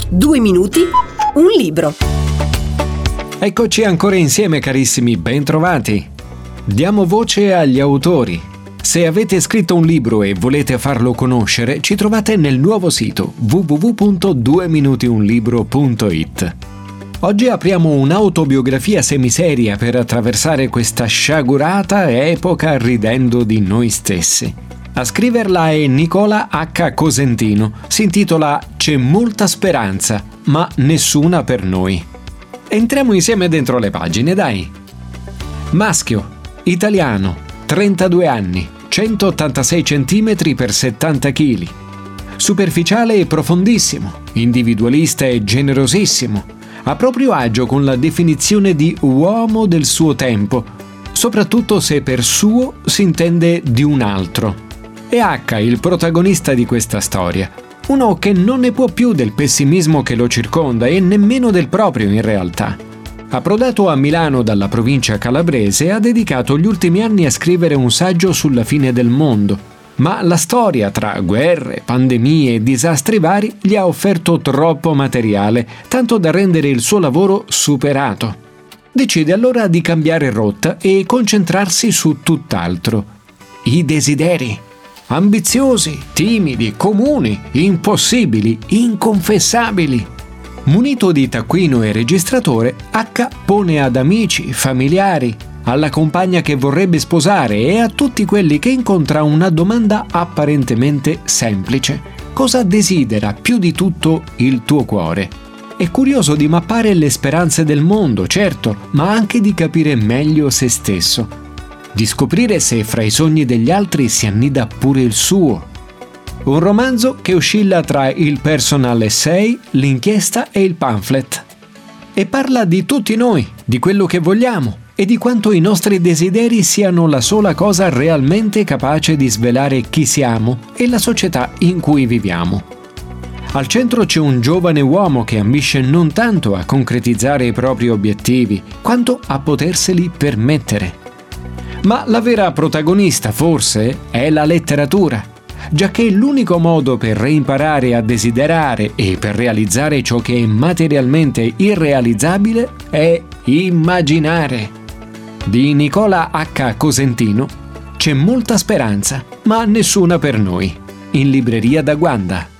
2 minuti, un libro. Eccoci ancora insieme, carissimi, bentrovati. Diamo voce agli autori. Se avete scritto un libro e volete farlo conoscere, ci trovate nel nuovo sito www.dueminutiunlibro.it. Oggi apriamo un'autobiografia semiseria per attraversare questa sciagurata epoca ridendo di noi stessi. A scriverla è Nicola H. Cosentino. Si intitola C'è molta speranza, ma nessuna per noi. Entriamo insieme dentro le pagine, dai. Maschio, italiano, 32 anni, 186 cm x 70 kg. Superficiale e profondissimo, individualista e generosissimo. A proprio agio con la definizione di uomo del suo tempo, soprattutto se per suo si intende di un altro. È H il protagonista di questa storia, uno che non ne può più del pessimismo che lo circonda e nemmeno del proprio in realtà. Approdato a Milano dalla provincia calabrese, ha dedicato gli ultimi anni a scrivere un saggio sulla fine del mondo, ma la storia tra guerre, pandemie e disastri vari gli ha offerto troppo materiale, tanto da rendere il suo lavoro superato. Decide allora di cambiare rotta e concentrarsi su tutt'altro: i desideri. Ambiziosi, timidi, comuni, impossibili, inconfessabili. Munito di taccuino e registratore, H pone ad amici, familiari, alla compagna che vorrebbe sposare e a tutti quelli che incontra una domanda apparentemente semplice: cosa desidera più di tutto il tuo cuore? È curioso di mappare le speranze del mondo, certo, ma anche di capire meglio se stesso. Di scoprire se fra i sogni degli altri si annida pure il suo. Un romanzo che oscilla tra il personal essay, l'inchiesta e il pamphlet. E parla di tutti noi, di quello che vogliamo e di quanto i nostri desideri siano la sola cosa realmente capace di svelare chi siamo e la società in cui viviamo. Al centro c'è un giovane uomo che ambisce non tanto a concretizzare i propri obiettivi, quanto a poterseli permettere. Ma la vera protagonista, forse, è la letteratura, giacché l'unico modo per reimparare a desiderare e per realizzare ciò che è materialmente irrealizzabile è immaginare. Di Nicola H. Cosentino, C'è molta speranza, ma nessuna per noi, in libreria da Guanda.